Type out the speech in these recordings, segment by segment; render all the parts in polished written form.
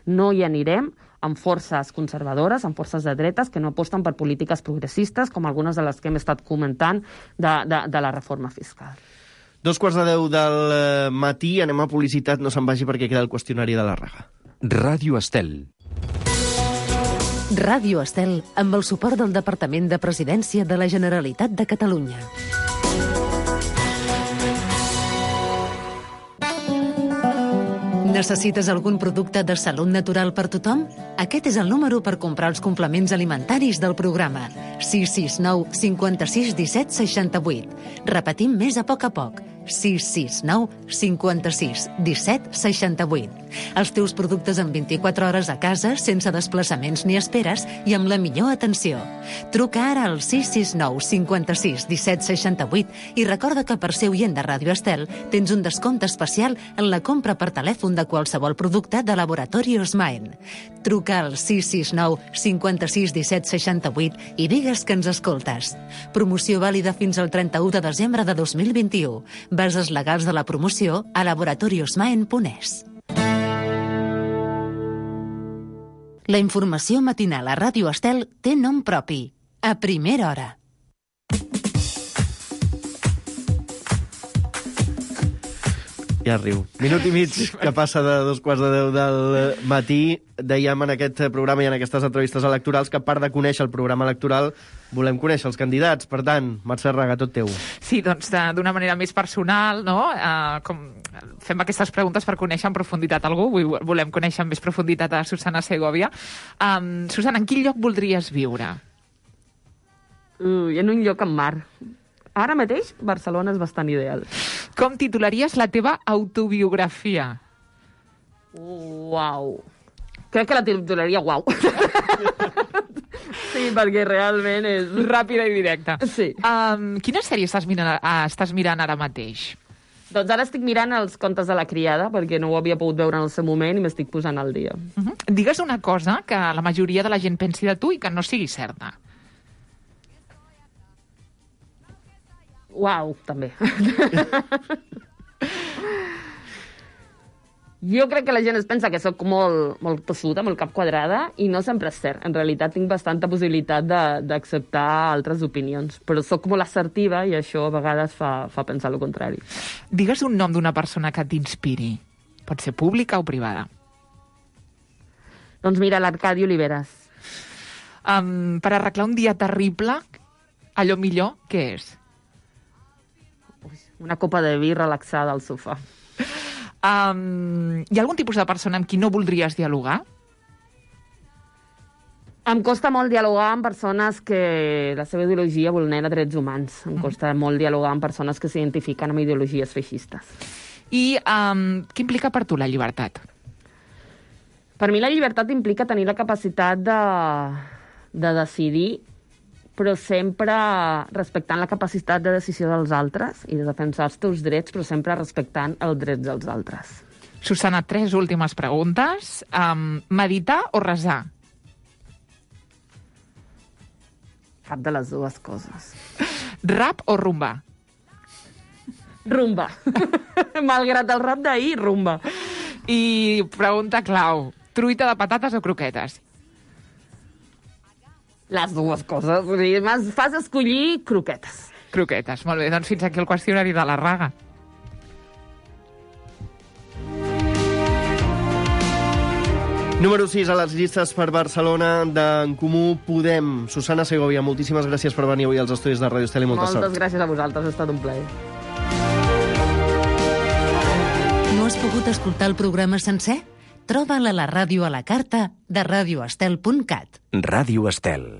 No hi anirem amb forces conservadores, amb forces de dretes, que no aposten per polítiques progressistes, com algunes de les que hem estat comentant de la reforma fiscal. 9:45 del matí, anem a publicitat, no se'n vagi perquè queda el qüestionari de la Raga. Ràdio Estel. Ràdio Estel, amb el suport del Departament de Presidència de la Generalitat de Catalunya. Necessites algun producte de salut natural per tothom? Aquest és el número per comprar els complements alimentaris del programa. 669 56 17 68. Repetim més a poc. 669 56 17 68. Els teus productes en 24 hores a casa, sense desplaçaments ni esperes i amb la millor atenció. Truca ara al 669 56 17 68 i recorda que per ser oient de Ràdio Estel tens un descompte especial en la compra per telèfon de qualsevol producte de Laboratori Osmaen. Truca al 669 56 17 68 i digues que ens escoltes. Promoció vàlida fins al 31 de desembre de 2021. Bases legals de la promoció a laboratoriosmaen.es. La informació matinal a Ràdio Estel té nom propi. A primera hora. Ja riu. Minut i mig que passa de 9:45 del matí. Dèiem en aquest programa i en aquestes entrevistes electorals que a part de conèixer el programa electoral volem conèixer els candidats. Per tant, Mercè Raga, tot teu. Sí, doncs d'una manera més personal, no? Com fem aquestes preguntes per conèixer en profunditat algú. Volem conèixer en més profunditat a Susana Segovia. Susana, en quin lloc voldries viure? En un lloc amb mar. Ara mateix, Barcelona és bastant ideal. Com titularies la teva autobiografia? Uau. Crec que la titularia uau. Sí, perquè realment és... Ràpida i directa. Sí. Quina sèrie estàs mirant ara mateix? Doncs ara estic mirant els contes de la criada, perquè no ho havia pogut veure en el seu moment i m'estic posant al dia. Digues una cosa que la majoria de la gent pensi de tu i que no sigui certa. Uau, també. Jo crec que la gent es pensa que sóc molt tossuda, molt cap quadrada, i no sempre és cert. En realitat tinc bastanta possibilitat d'acceptar altres opinions, però sóc molt assertiva i això a vegades fa pensar el contrari. Digues un nom d'una persona que t'inspiri. Pot ser pública o privada. Doncs mira, l'Arcadi Oliveres. Per arreglar un dia terrible, allò millor, què és? Una copa de vi relaxada al sofà. Hi ha algun tipus de persona amb qui no voldries dialogar? Em costa molt dialogar amb persones que la seva ideologia vulnera drets humans. Em costa molt dialogar amb persones que s'identifiquen amb ideologies feixistes. I què implica per tu la llibertat? Per mi la llibertat implica tenir la capacitat de decidir, però sempre respectant la capacitat de decisió dels altres i de defensar els teus drets, però sempre respectant els drets dels altres. Susana, 3 últimes preguntes. Meditar o resar? Cap de les dues coses. Rap o rumba? Rumba. Malgrat el rap d'ahir, rumba. I pregunta clau. Truita de patates o croquetes? Les dues coses. M'has fas escollir croquetes. Croquetes, molt bé. Doncs fins aquí el qüestionari de la Raga. Número 6 a les llistes per Barcelona d'en Comú Podem. Susana Segovia, moltíssimes gràcies per venir avui als estudis de Ràdio Estel i molta sort. Moltes gràcies a vosaltres, ha estat un plaer. No has pogut escoltar el programa sencer? Troba'l a la ràdio a la carta de radioestel.cat. Ràdio Estel.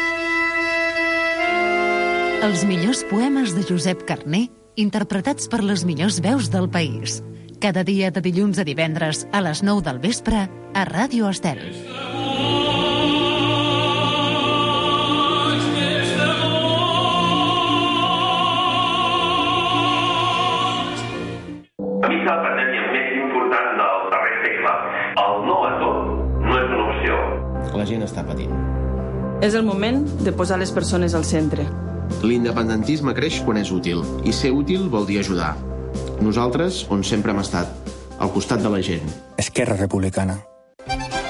Els millors poemes de Josep Carner, interpretats per les millors veus del país. Cada dia de dilluns a divendres a les 9 del vespre a Ràdio Estel. A mi la pandèmia més important del darrer segle, el no a tot no és una opció. La gent està patint. És el moment de posar les persones al centre. L'independentisme creix quan és útil, i ser útil vol dir ajudar. Nosaltres, on sempre hem estat, al costat de la gent. Esquerra Republicana.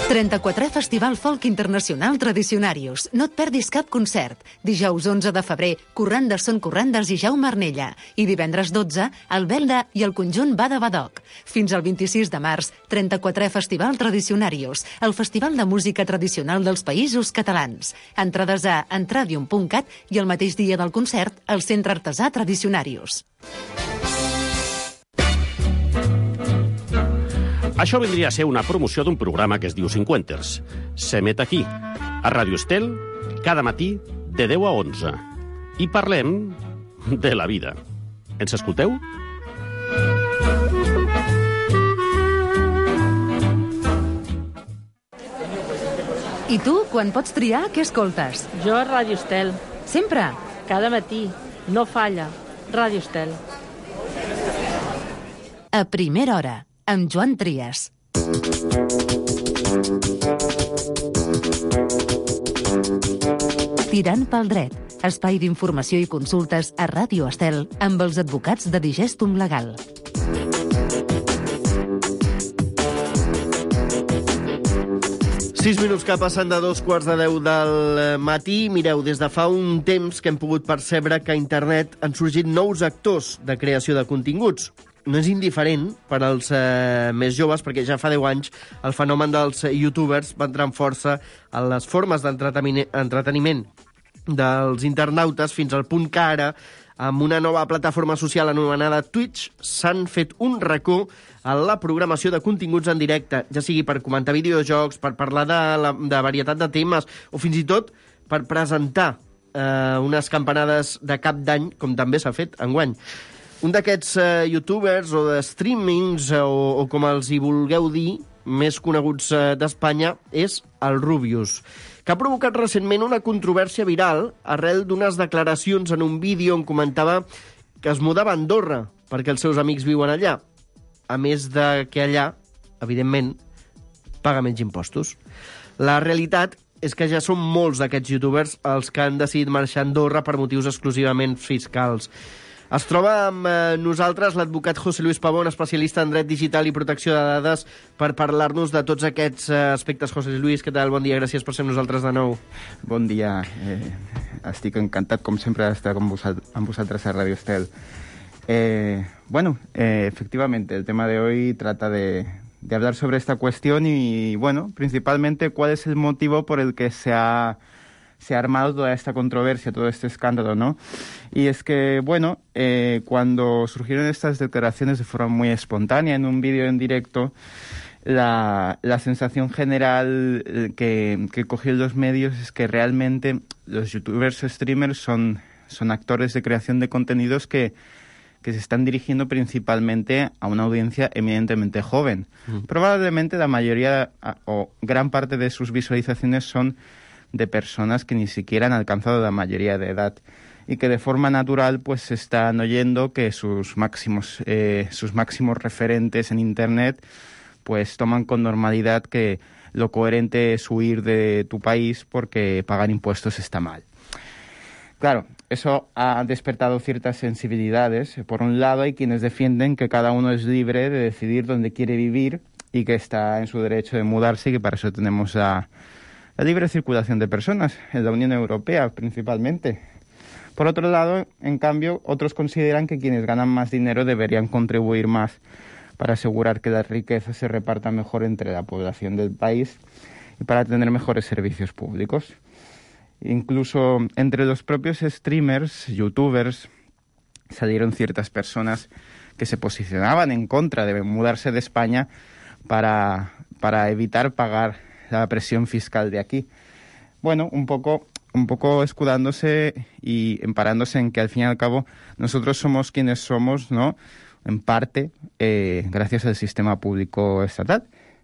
34è Festival Folk Internacional Tradicionarius. No et perdis cap concert. Dijous 11 de febrer, Corrandes són Corrandes i Jaume Arnella. I divendres 12, el Belda i el conjunt Bada Badoc. Fins al 26 de març, 34è Festival Tradicionarius, el festival de música tradicional dels Països Catalans. Entrades a entradium.cat i el mateix dia del concert, al Centre Artesà Tradicionarius. Això vindria a ser una promoció d'un programa que es diu Cinquenters. S'emet aquí, a Ràdio Estel, cada matí de 10 a 11. I parlem de la vida. Ens escolteu? I tu, quan pots triar, què escoltes? Jo a Ràdio Estel. Sempre? Cada matí. No falla. Ràdio Estel. A primera hora, amb Joan Trias. Tirant pel dret, espai d'informació i consultes a Ràdio Estel amb els advocats de Digestum Legal. Sis minuts que passen de 2:15 del matí. Mireu, des de fa un temps que hem pogut percebre que a internet han sorgit nous actors de creació de continguts. No és indiferent per als més joves, perquè ja fa 10 anys el fenomen dels youtubers va entrar en força en les formes d'entreteniment dels internautes, fins al punt que ara, amb una nova plataforma social anomenada Twitch, s'han fet un racó a la programació de continguts en directe, ja sigui per comentar videojocs, per parlar de varietat de temes, o fins i tot per presentar unes campanades de cap d'any, com també s'ha fet enguany. Un d'aquests youtubers o de streamings, o com els hi vulgueu dir, més coneguts d'Espanya, és el Rubius, que ha provocat recentment una controvèrsia viral arrel d'unes declaracions en un vídeo on comentava que es mudava a Andorra perquè els seus amics viuen allà, a més de que allà, evidentment, paga menys impostos. La realitat és que ja són molts d'aquests youtubers els que han decidit marxar a Andorra per motius exclusivament fiscals. Es troba amb nosaltres l'advocat José Luis Pavón, especialista en dret digital i protecció de dades, per parlar-nos de tots aquests aspectes. José Luis, què tal? Bon dia, gràcies per ser amb nosaltres de nou. Bon dia. Estic encantat, com sempre, d'estar amb vosaltres a Radio Estel. Efectivamente, el tema de hoy trata de hablar sobre esta cuestión y, principalmente, cuál es el motivo por el que se ha armado toda esta controversia, todo este escándalo, ¿no? Y es que, cuando surgieron estas declaraciones de forma muy espontánea en un vídeo en directo, la sensación general que cogió los medios es que realmente los youtubers o streamers son actores de creación de contenidos que se están dirigiendo principalmente a una audiencia eminentemente joven. Probablemente la mayoría o gran parte de sus visualizaciones son de personas que ni siquiera han alcanzado la mayoría de edad y que de forma natural pues están oyendo que sus máximos referentes en Internet pues toman con normalidad que lo coherente es huir de tu país porque pagar impuestos está mal. Claro, eso ha despertado ciertas sensibilidades. Por un lado, hay quienes defienden que cada uno es libre de decidir dónde quiere vivir y que está en su derecho de mudarse y que para eso tenemos la libre circulación de personas en la Unión Europea, principalmente. Por otro lado, en cambio, otros consideran que quienes ganan más dinero deberían contribuir más para asegurar que la riqueza se reparta mejor entre la población del país y para tener mejores servicios públicos. Incluso entre los propios streamers, youtubers, salieron ciertas personas que se posicionaban en contra de mudarse de España para evitar pagar la presión fiscal de aquí. Un poco escudándose y emparándose en que al fin y al cabo nosotros somos quienes somos, ¿no? En parte gracias al sistema público estatal.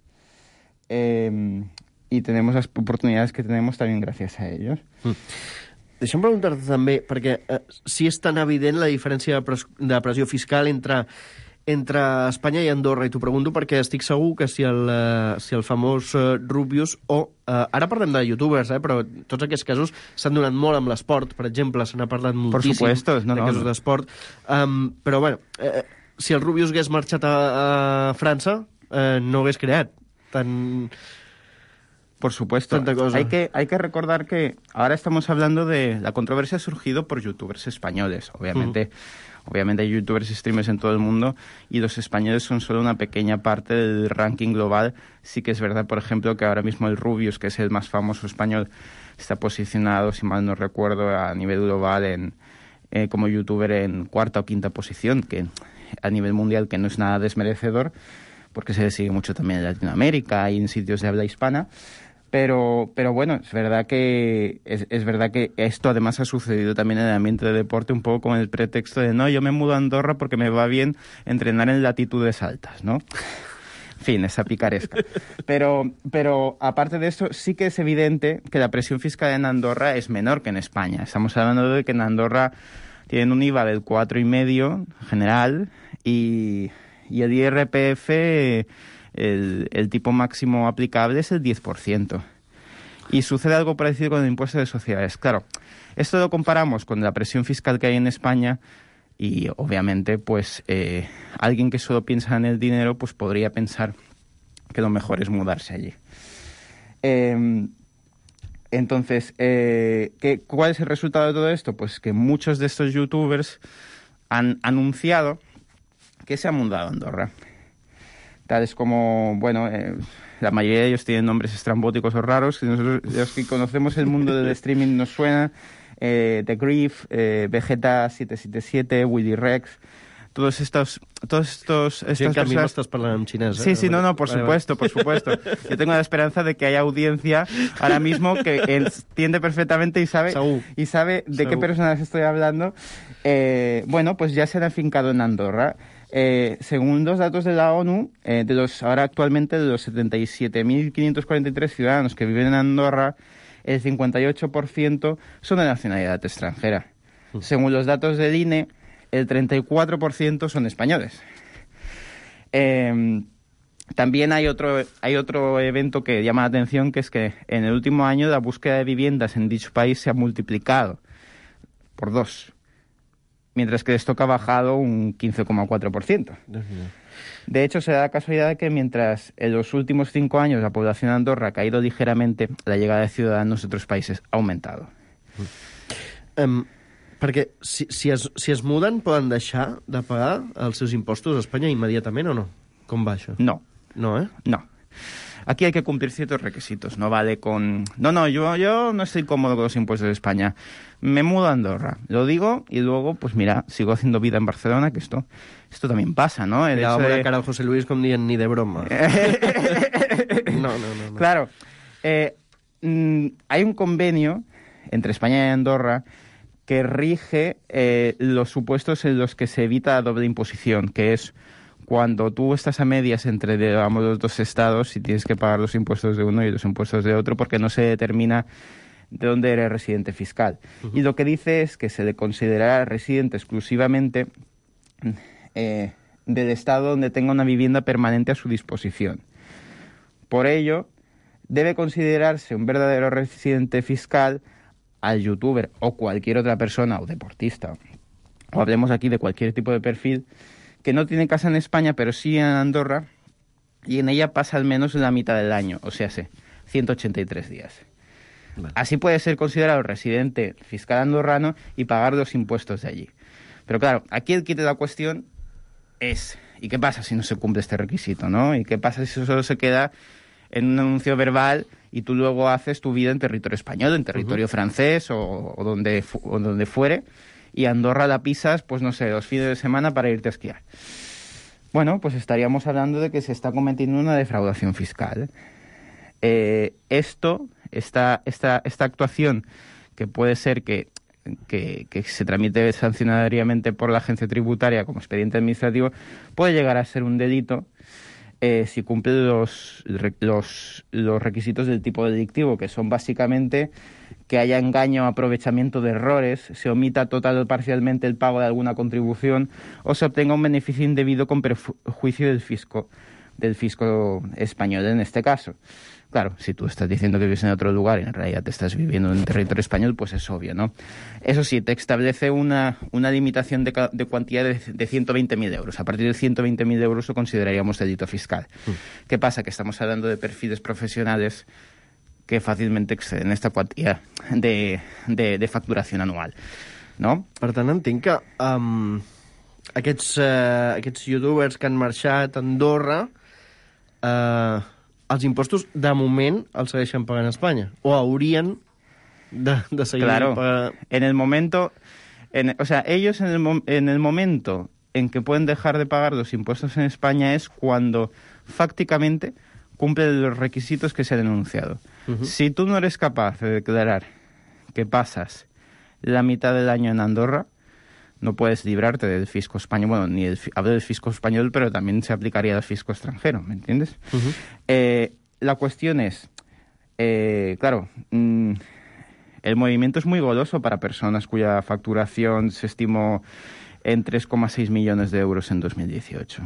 Y tenemos las oportunidades que tenemos también gracias a ellos. Deixa'm preguntar-te també, perquè si és tan evident la diferència de pressió fiscal entre Espanya i Andorra, i t'ho pregunto perquè estic segur que si el famós Rubius, ara parlem de youtubers, però tots aquests casos s'han donat molt amb l'esport, per exemple, se n'ha parlat moltíssim de casos d'esport, però si el Rubius hagués marxat a França, no hagués creat tant Por supuesto. Tanta cosa. Hay que recordar que ahora estamos hablando de... La controversia ha surgido por youtubers españoles, obviamente. Obviamente hay youtubers y streamers en todo el mundo y los españoles son solo una pequeña parte del ranking global. Sí que es verdad, por ejemplo, que ahora mismo el Rubius, que es el más famoso español, está posicionado, si mal no recuerdo, a nivel global como youtuber en 4ª o 5ª posición, que a nivel mundial que no es nada desmerecedor, porque se le sigue mucho también en Latinoamérica y en sitios de habla hispana. Pero bueno, es verdad que esto además ha sucedido también en el ambiente de deporte, un poco con el pretexto de no, yo me mudo a Andorra porque me va bien entrenar en latitudes altas, ¿no? En fin, esa picaresca. Pero aparte de eso, sí que es evidente que la presión fiscal en Andorra es menor que en España. Estamos hablando de que en Andorra tienen un IVA del 4,5% general y el IRPF... El tipo máximo aplicable es el 10%. Y sucede algo parecido con el impuesto de sociedades. Claro, esto lo comparamos con la presión fiscal que hay en España y obviamente pues alguien que solo piensa en el dinero pues podría pensar que lo mejor es mudarse allí. Entonces, ¿cuál es el resultado de todo esto? Pues que muchos de estos youtubers han anunciado que se han mudado a Andorra. Tales como, bueno, la mayoría de ellos tienen nombres estrambóticos o raros. Nosotros, los que conocemos el mundo del streaming nos suena. The Grief, Vegeta 777, Willy Rex. Todos estos Sí, que a mi m'estàs parlant en xinès, Sí, no, por supuesto. Yo tengo la esperanza de que haya audiencia ahora mismo que entiende perfectamente y sabe de qué personas estoy hablando. Bueno, pues ya se han afincado en Andorra. Según los datos de la ONU, ahora actualmente de los 77.543 ciudadanos que viven en Andorra, el 58% son de nacionalidad extranjera. Según los datos del INE, el 34% son españoles. También hay otro evento que llama la atención, que es que en el último año la búsqueda de viviendas en dicho país se ha multiplicado por 2. Mientras que el stock ha bajado un 15,4%. De hecho, se da la casualidad de que mientras en los últimos 5 años la población de Andorra ha caído ligeramente, la llegada de ciudadanos de otros países ha aumentado. Perquè si es muden poden deixar de pagar els seus impostos a Espanya immediatament o no? Com va això? No. No, ¿eh? No. Aquí hay que cumplir ciertos requisitos. No vale con... No, yo no estoy cómodo con los impuestos de España. Me mudo a Andorra. Lo digo y luego, pues mira, sigo haciendo vida en Barcelona, que esto también pasa, ¿no? Mira, la cara al José Luis com dient ni de broma. No. Claro. Hay un convenio entre España y Andorra que rige los supuestos en los que se evita la doble imposición, que es cuando tú estás a medias entre, digamos, los dos estados y tienes que pagar los impuestos de uno y los impuestos de otro porque no se determina de dónde eres residente fiscal. Y lo que dice es que se le considerará residente exclusivamente del estado donde tenga una vivienda permanente a su disposición. Por ello, debe considerarse un verdadero residente fiscal al youtuber o cualquier otra persona o deportista, o hablemos aquí de cualquier tipo de perfil, que no tiene casa en España, pero sí en Andorra, y en ella pasa al menos la mitad del año, o sea, 183 días. Vale. Así puede ser considerado residente fiscal andorrano y pagar los impuestos de allí. Pero claro, aquí el quid de la cuestión es, ¿y qué pasa si no se cumple este requisito, no? ¿Y qué pasa si eso solo se queda en un anuncio verbal y tú luego haces tu vida en territorio español, en territorio francés o donde fuere, y Andorra la pisas, pues no sé, 2 fines de semana para irte a esquiar? Bueno, pues estaríamos hablando de que se está cometiendo una defraudación fiscal. Esta actuación, que puede ser que se tramite sancionadoriamente por la agencia tributaria como expediente administrativo, puede llegar a ser un delito si cumple los requisitos del tipo delictivo, que son básicamente que haya engaño o aprovechamiento de errores, se omita total o parcialmente el pago de alguna contribución o se obtenga un beneficio indebido con perjuicio del fisco español en este caso. Claro, si tú estás diciendo que vives en otro lugar y en realidad te estás viviendo en territorio español, pues es obvio, ¿no? Eso sí, te establece una limitación de cuantía de 120.000 euros. A partir de 120.000 euros lo consideraríamos delito fiscal. ¿Qué pasa? Que estamos hablando de perfiles profesionales que fàcilment exceden esta quantia de facturació anual, no? Per tant, entenc que aquests youtubers que han marxat a Andorra, els impostos, de moment, els segueixen pagant a Espanya. O haurien de seguir pagant... En el momento... ellos en el momento en que pueden dejar de pagar los impuestos en España es cuando fácticamente cumplen los requisitos que se han enunciado. Si tú no eres capaz de declarar que pasas la mitad del año en Andorra, no puedes librarte del fisco español. Bueno, hablo del fisco español, pero también se aplicaría al fisco extranjero, ¿me entiendes? La cuestión es, claro, el movimiento es muy goloso para personas cuya facturación se estimó en 3,6 millones de euros en 2018.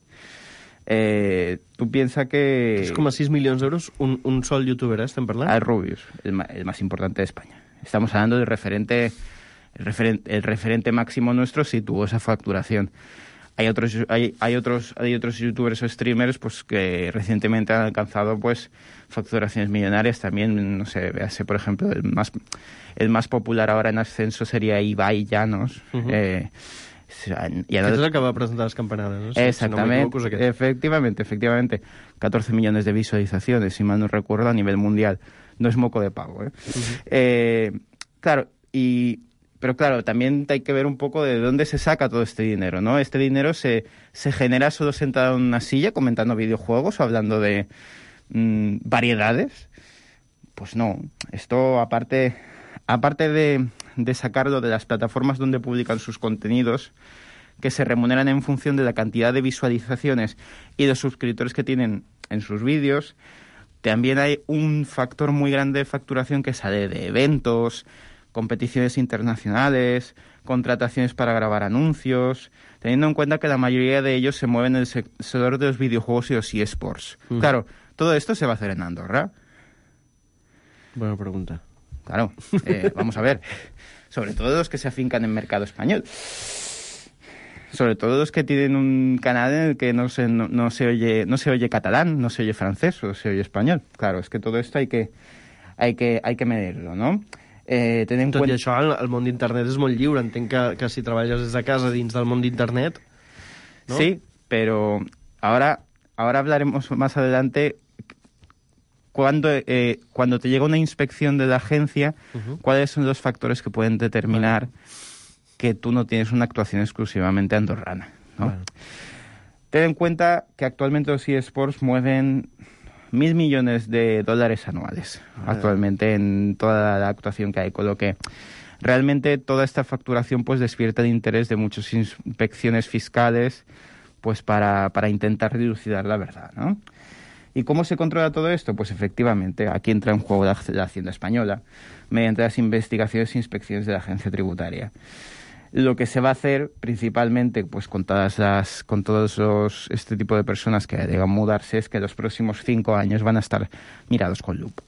Tú piensas que... 3,6 millones de euros, un sol youtuber, estem parlant? El Rubius, el más importante de España. Estamos hablando del referente, el referente máximo nuestro si tuvo esa facturación. Hay otros youtubers o streamers pues que recientemente han alcanzado pues facturaciones millonarias también. No sé, véase, por ejemplo, el más popular ahora en ascenso sería Ibai Llanos. Ya no... Es el que va a presentar las campanadas, ¿no? Exactamente, si no efectivamente. 14 millones de visualizaciones, si mal no recuerdo, a nivel mundial. No es moco de pavo, Claro, pero claro, también hay que ver un poco de dónde se saca todo este dinero, ¿no? Este dinero se genera solo sentado en una silla comentando videojuegos o hablando de variedades. Pues no, esto aparte de sacarlo de las plataformas donde publican sus contenidos, que se remuneran en función de la cantidad de visualizaciones y de suscriptores que tienen en sus vídeos, también hay un factor muy grande de facturación que sale de eventos, competiciones internacionales, contrataciones para grabar anuncios, teniendo en cuenta que la mayoría de ellos se mueven en el sector de los videojuegos y los eSports. Claro, todo esto se va a hacer en Andorra. Buena pregunta. Claro, vamos a ver. Sobre todo los que se afincan en mercado español. Sobre todo los que tienen un canal en el que no se oye catalán, no se oye francés o se oye español. Claro, es que todo esto hay que medirlo, no? Tot i això, el món d'internet és molt lliure. Entenc que si treballes des de casa dins del món d'internet... ¿no? Sí, pero ahora hablaremos más adelante cuando te llega una inspección de la agencia, cuáles son los factores que pueden determinar que tú no tienes una actuación exclusivamente andorrana, ¿no? Ten en cuenta que actualmente los eSports mueven 1.000 millones de dólares anuales actualmente en toda la actuación que hay, con lo que realmente toda esta facturación pues despierta el interés de muchas inspecciones fiscales pues para intentar dilucidar la verdad, ¿no? ¿Y cómo se controla todo esto? Pues efectivamente aquí entra en juego la Hacienda Española mediante las investigaciones e inspecciones de la agencia tributaria. Lo que se va a hacer principalmente pues con todos este tipo de personas que llegan a mudarse es que los próximos 5 años van a estar mirados con lupa.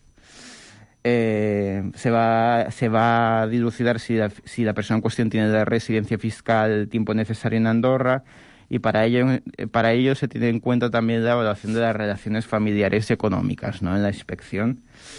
Se va a dilucidar si la persona en cuestión tiene la residencia fiscal el tiempo necesario en Andorra, y para ello se tiene en cuenta también la evaluación de las relaciones familiares y económicas, ¿no?, en la inspección.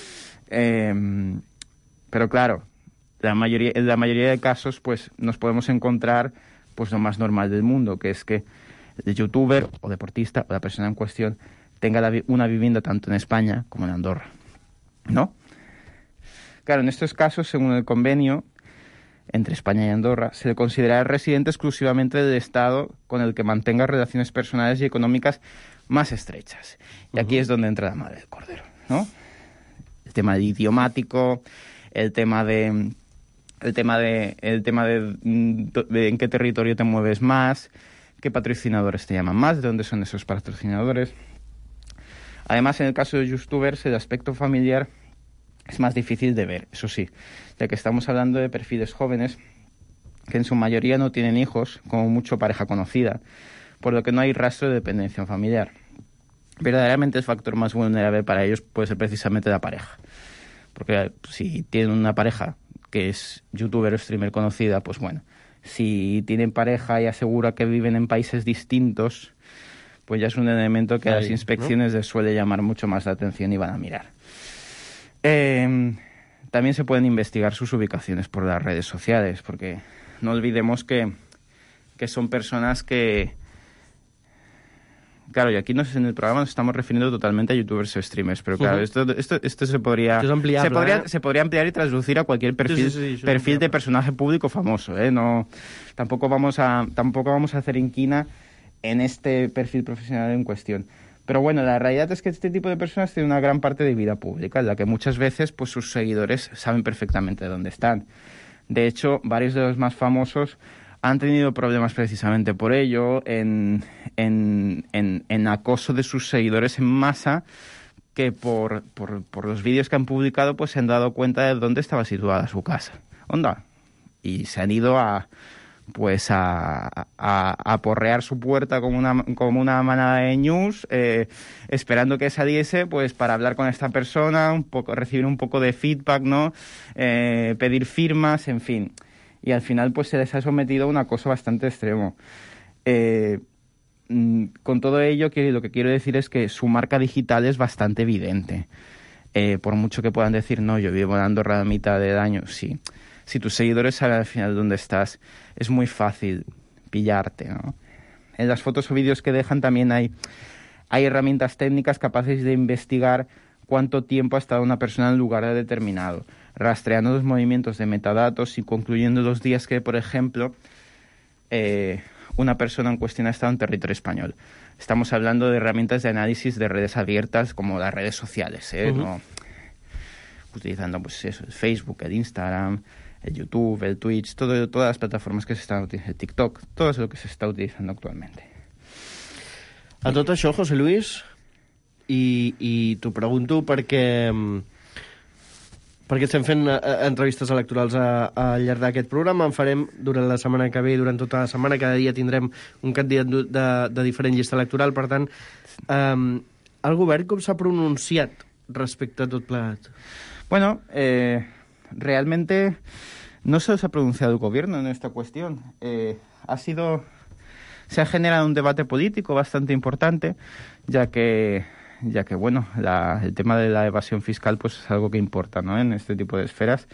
Pero claro, en la mayoría de casos pues nos podemos encontrar pues lo más normal del mundo, que es que el youtuber o deportista o la persona en cuestión tenga una vivienda tanto en España como en Andorra, ¿no? Claro, en estos casos, según el convenio entre España y Andorra, se le considerará residente exclusivamente del Estado con el que mantenga relaciones personales y económicas más estrechas. Y aquí es donde entra la madre del cordero, ¿no? El tema de idiomático, el tema de en qué territorio te mueves más, qué patrocinadores te llaman más, de dónde son esos patrocinadores. Además, en el caso de youtubers, el aspecto familiar es más difícil de ver, eso sí, ya que estamos hablando de perfiles jóvenes que en su mayoría no tienen hijos, como mucho pareja conocida, por lo que no hay rastro de dependencia familiar. Verdaderamente el factor más vulnerable para ellos puede ser precisamente la pareja, porque si tienen una pareja que es youtuber o streamer conocida, pues bueno, si tienen pareja y asegura que viven en países distintos, pues ya es un elemento que a las inspecciones les suele llamar mucho más la atención y van a mirar. También se pueden investigar sus ubicaciones por las redes sociales, porque no olvidemos que son personas que... Claro, y aquí en el programa nos estamos refiriendo totalmente a youtubers o streamers, pero claro, esto se podría... Es ampliable, se podría ampliar y traducir a cualquier perfil de personaje público famoso, ¿eh? No, tampoco vamos a hacer inquina en este perfil profesional en cuestión. Pero bueno, la realidad es que este tipo de personas tienen una gran parte de vida pública, en la que muchas veces pues sus seguidores saben perfectamente dónde están. De hecho, varios de los más famosos han tenido problemas precisamente por ello, en acoso de sus seguidores en masa, que por los vídeos que han publicado pues se han dado cuenta de dónde estaba situada su casa. Onda. Y se han ido a porrear su puerta como una manada de ñus, esperando que saliese pues para hablar con esta persona, recibir un poco de feedback, ¿no? Pedir firmas, en fin. Y al final pues se les ha sometido a un acoso bastante extremo. Con todo ello, lo que quiero decir es que su marca digital es bastante evidente. Por mucho que puedan decir, no, yo vivo en Andorra a mitad de año, sí. Si tus seguidores saben al final dónde estás, es muy fácil pillarte, ¿no? En las fotos o vídeos que dejan también hay herramientas técnicas capaces de investigar cuánto tiempo ha estado una persona en un lugar determinado, rastreando los movimientos de metadatos y concluyendo los días que, por ejemplo, una persona en cuestión ha estado en territorio español. Estamos hablando de herramientas de análisis de redes abiertas como las redes sociales, ¿no? Utilizando pues eso, el Facebook, el Instagram, el YouTube, el Twitch, todas las plataformes que se están utilizando, el TikTok, todo eso que se está utilizando actualmente. A tot això, José Luis, i t'ho pregunto perquè estem fent entrevistes electorals al llarg d'aquest programa. En farem durant la setmana que ve i durant tota la setmana. Cada dia tindrem un candidat de diferent llista electoral. Per tant, el govern com s'ha pronunciat respecte a tot plegat? Bueno, realmente no se ha pronunciado el gobierno en esta cuestión. Se ha generado un debate político bastante importante, ya que bueno, el tema de la evasión fiscal pues es algo que importa, ¿no? En este tipo de esferas.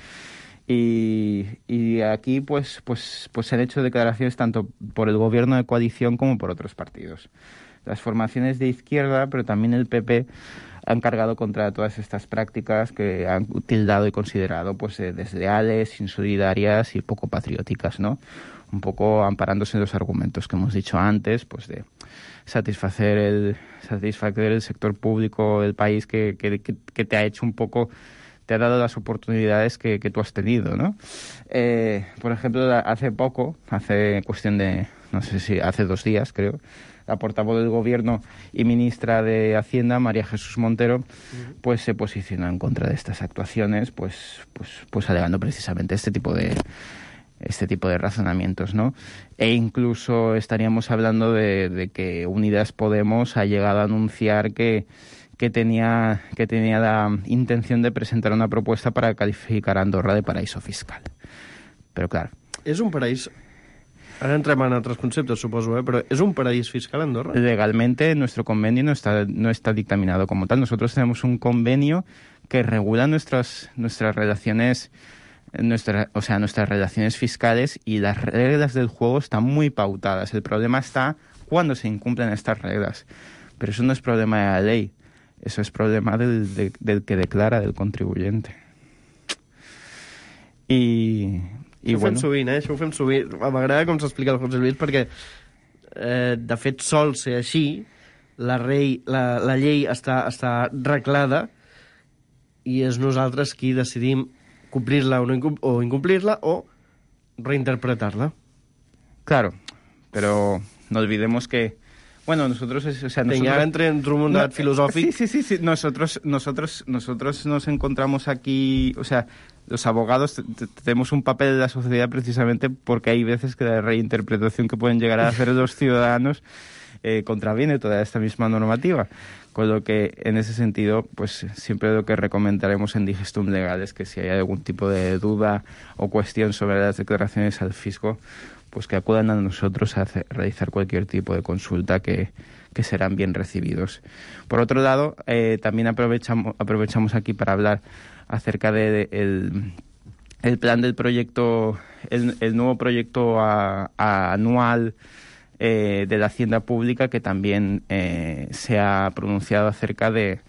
Y aquí pues se han hecho declaraciones tanto por el gobierno de coalición como por otros partidos. Las formaciones de izquierda, pero también el PP, han cargado contra todas estas prácticas que han tildado y considerado pues desleales, insolidarias y poco patrióticas, ¿no? Un poco amparándose en los argumentos que hemos dicho antes, pues de satisfacer el sector público del país que te ha hecho un poco, te ha dado las oportunidades que tú has tenido, ¿no? Por ejemplo, hace cuestión de, no sé si hace 2 días, creo, la portavoz del Gobierno y ministra de Hacienda, María Jesús Montero, pues se posicionó en contra de estas actuaciones, pues alegando precisamente este tipo de razonamientos, ¿no? E incluso estaríamos hablando de que Unidas Podemos ha llegado a anunciar que tenía la intención de presentar una propuesta para calificar a Andorra de paraíso fiscal. Pero claro... És un paraís... Ahora entrem en otros conceptos, suposo, pero ¿es un paraíso fiscal Andorra? Legalmente nuestro convenio no está dictaminado como tal. Nosotros tenemos un convenio que regula nuestras relaciones, nuestras relaciones fiscales, y las reglas del juego están muy pautadas. El problema está cuando se incumplen estas reglas. Pero eso no es problema de la ley, eso es problema del que declara, del contribuyente. I ho fem sovint, Això ho fem sovint. M'agrada com s'explica el José Luis, perquè de fet sol ser així, la llei està reglada i és nosaltres qui decidim complir-la o incumplir-la o reinterpretar-la. Claro, pero no olvidemos que bueno, nosotros... Ya entré en un debat filosófico. Sí. Nosotros nos encontramos aquí... O sea, los abogados tenemos un papel en la sociedad precisamente porque hay veces que la reinterpretación que pueden llegar a hacer los ciudadanos contraviene toda esta misma normativa. Con lo que, en ese sentido, pues siempre lo que recomendaremos en Digestum Legal es que si hay algún tipo de duda o cuestión sobre las declaraciones al fisco, pues que acudan a nosotros a realizar cualquier tipo de consulta que serán bien recibidos. Por otro lado, también aprovechamos aquí para hablar acerca de el plan del proyecto, el nuevo proyecto anual de la Hacienda Pública, que también se ha pronunciado acerca de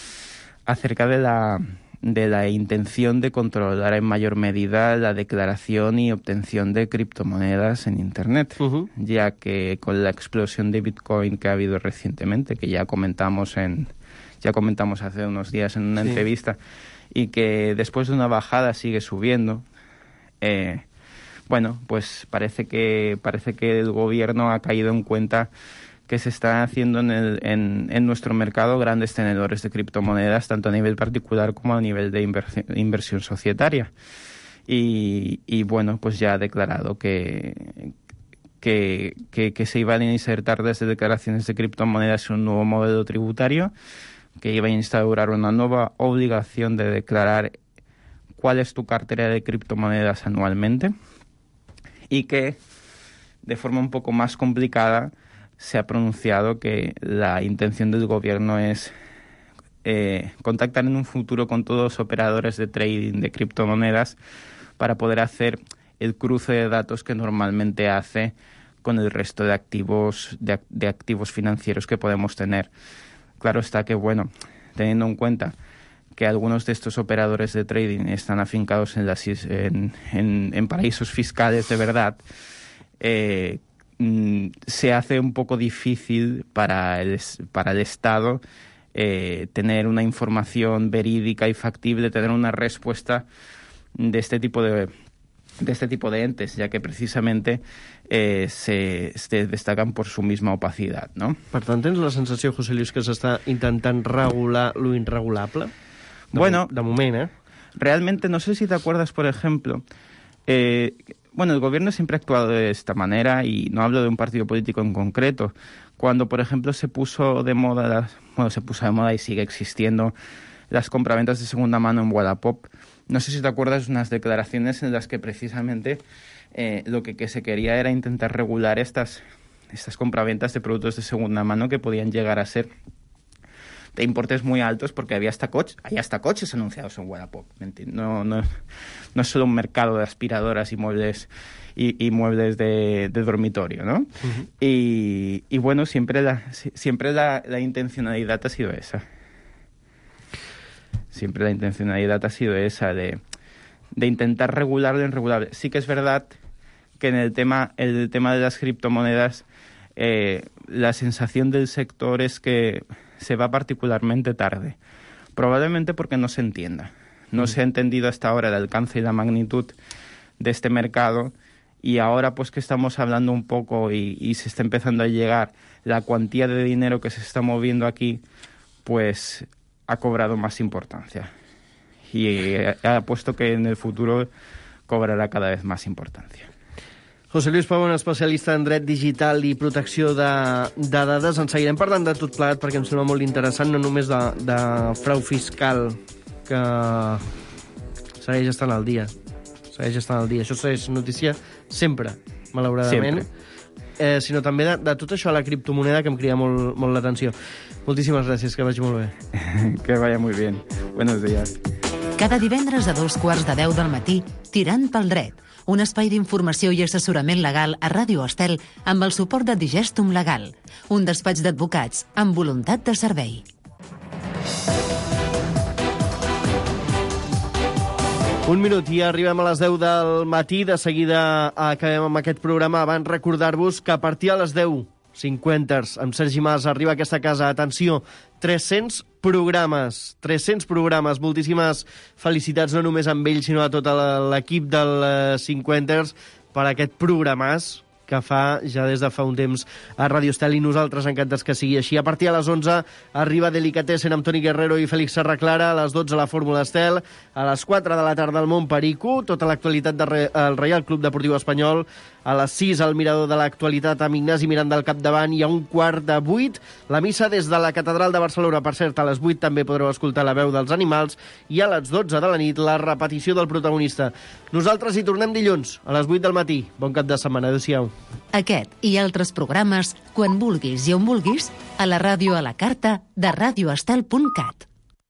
la intención de controlar en mayor medida la declaración y obtención de criptomonedas en Internet, ya que con la explosión de Bitcoin que ha habido recientemente, que ya comentamos hace unos días en una entrevista, y que después de una bajada sigue subiendo, bueno, pues parece que el gobierno ha caído en cuenta que se están haciendo en nuestro mercado grandes tenedores de criptomonedas, tanto a nivel particular como a nivel de inversión societaria. Y bueno, pues ya ha declarado que se iban a insertar desde declaraciones de criptomonedas en un nuevo modelo tributario, que iba a instaurar una nueva obligación de declarar cuál es tu cartera de criptomonedas anualmente, y que de forma un poco más complicada se ha pronunciado que la intención del gobierno es contactar en un futuro con todos los operadores de trading de criptomonedas para poder hacer el cruce de datos que normalmente hace con el resto de activos financieros que podemos tener. Claro está que, bueno, teniendo en cuenta que algunos de estos operadores de trading están afincados en paraísos fiscales de verdad, se hace un poco difícil para el Estado tener una información verídica y factible, tener una respuesta de este tipo de entes, ya que precisamente se destacan por su misma opacidad, ¿no? Per tant, tens la sensació, José Luis, que s'està intentant regular lo irregulable? Bueno, de moment, realmente, no sé si te acuerdas, por ejemplo, el gobierno siempre ha actuado de esta manera, y no hablo de un partido político en concreto. Cuando, por ejemplo, se puso de moda y sigue existiendo las compraventas de segunda mano en Wallapop, no sé si te acuerdas, unas declaraciones en las que precisamente lo que se quería era intentar regular estas compraventas de productos de segunda mano, que podían llegar a ser de importes muy altos, porque hay hasta coches anunciados en Wallapop. No es solo un mercado de aspiradoras y muebles de dormitorio, ¿no? Uh-huh. Y bueno, siempre la intencionalidad ha sido esa. Siempre la intencionalidad ha sido esa, de intentar regular lo irregulable. Sí que es verdad que en el tema de las criptomonedas, la sensación del sector es que se va particularmente tarde. Probablemente porque no se entienda. No se ha entendido hasta ahora el alcance y la magnitud de este mercado, y ahora pues que estamos hablando un poco y se está empezando a llegar la cuantía de dinero que se está moviendo aquí, pues ha cobrado más importancia, y ha puesto que en el futuro cobrarà cada vez más importancia. José Luis Pavón, especialista en dret digital i protecció de dades. En seguirem parlant de tot plegat, perquè em sembla molt interessant, no només de frau fiscal, que segueix estant al dia. Això és notícia sempre, malauradament. Sinó també de tot això, la criptomoneda, que em crida molt l'atenció. Moltíssimes gràcies, que vagi molt bé. Que vaya muy bien. Buenos días. Cada divendres a 9:45 del matí, Tirant pel dret, un espai d'informació i assessorament legal a Ràdio Estel amb el suport de Digestum Legal, un despatx d'advocats amb voluntat de servei. Un minut i arribem a les 10 del matí. De seguida acabem amb aquest programa. Abans recordar-vos que a partir de les 10:50 amb Sergi Mas arriba a aquesta casa. Atenció, 300 programes. Moltíssimes felicitats, no només amb ell, sinó a tot l'equip del 50ers per aquest programàs que fa ja des de fa un temps a Ràdio Estel, i nosaltres encantats que sigui així. A partir de les 11 arriba Delicatessen amb Toni Guerrero i Fèlix Serraclara, a les 12 la Fórmula Estel, a les 4 de la tarda el Món Perico, tota l'actualitat del Reial Club Deportiu Espanyol, a les 6 el Mirador de l'actualitat amb Ignasi Miranda al capdavant, i a 7:15 la missa des de la Catedral de Barcelona. Per cert, a les 8 també podreu escoltar la veu dels animals, i a les 12 de la nit la repetició del protagonista. Nosaltres hi tornem dilluns a les 8 del matí. Bon cap de setmana. Adéu-siau. Aquest i altres programes, quan vulguis i on vulguis, a la ràdio a la carta de radioestel.cat.